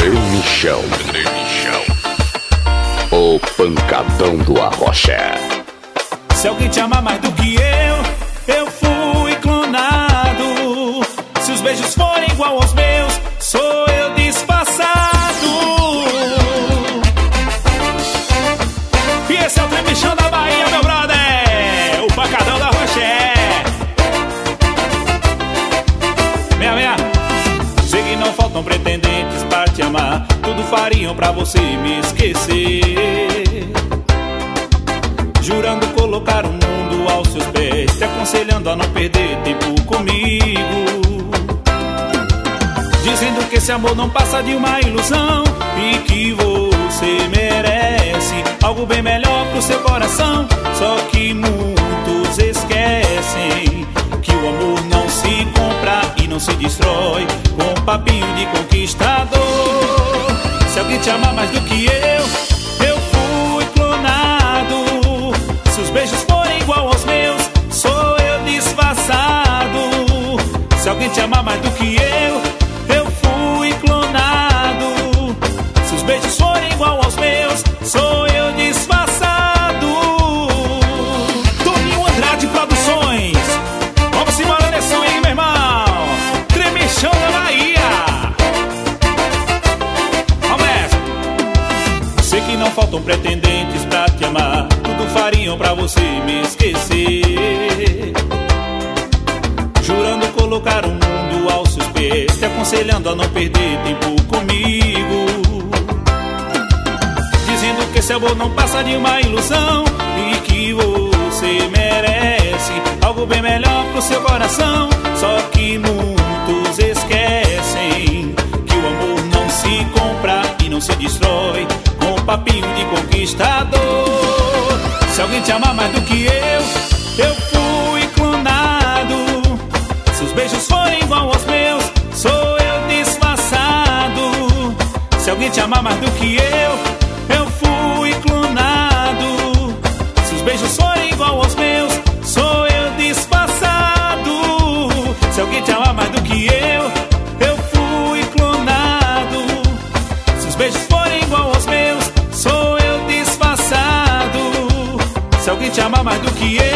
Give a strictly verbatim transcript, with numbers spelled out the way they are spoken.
Tremichão. Tremichão. O pancadão do Arrocha. Se alguém te ama mais do que eu, eu fui clonado. Se os beijos forem igual aos meus, sou eu disfarçado. E esse é o Tremichão da Bahia, meu brother, o pancadão da Arrocha. Meia, meia. Sei que não faltam pretendentes pra te amar, tudo fariam pra você me esquecer, jurando colocar o mundo aos seus pés, te aconselhando a não perder tempo comigo, dizendo que esse amor não passa de uma ilusão e que você merece algo bem melhor pro seu coração. Só que muitos esquecem que o amor não se compra e não se destrói com um papinho de conquistador. Se alguém te ama mais do que eu, eu fui clonado. Se os beijos forem igual aos meus, sou eu disfarçado. Se alguém te ama mais do que eu, eu fui clonado. Se os beijos forem igual aos meus, sou eu disfarçado. Toninho Andrade Produções, vamos embora nesse som aí, meu irmão. Tremichão da Bahia. Sei que não faltam pretendentes pra te amar, tudo fariam pra você me esquecer, jurando colocar o mundo aos seus pés, te aconselhando a não perder tempo comigo, dizendo que esse amor não passa de uma ilusão e que você merece algo bem melhor pro seu coração. Só que muitos esquecem que o amor não se compra e não se destrói com um papinho de conquistador. Se alguém te ama mais do que eu, eu fui clonado. Se os beijos forem igual aos meus, sou eu disfarçado. Se alguém te ama mais do que eu, eu fui clonado. Se os beijos forem igual aos meus, sou eu disfarçado. Se alguém te ama mais do que eu, eu fui clonado. Se os beijos forem igual aos meus, sou eu disfarçado. Se alguém te ama mais do que eu,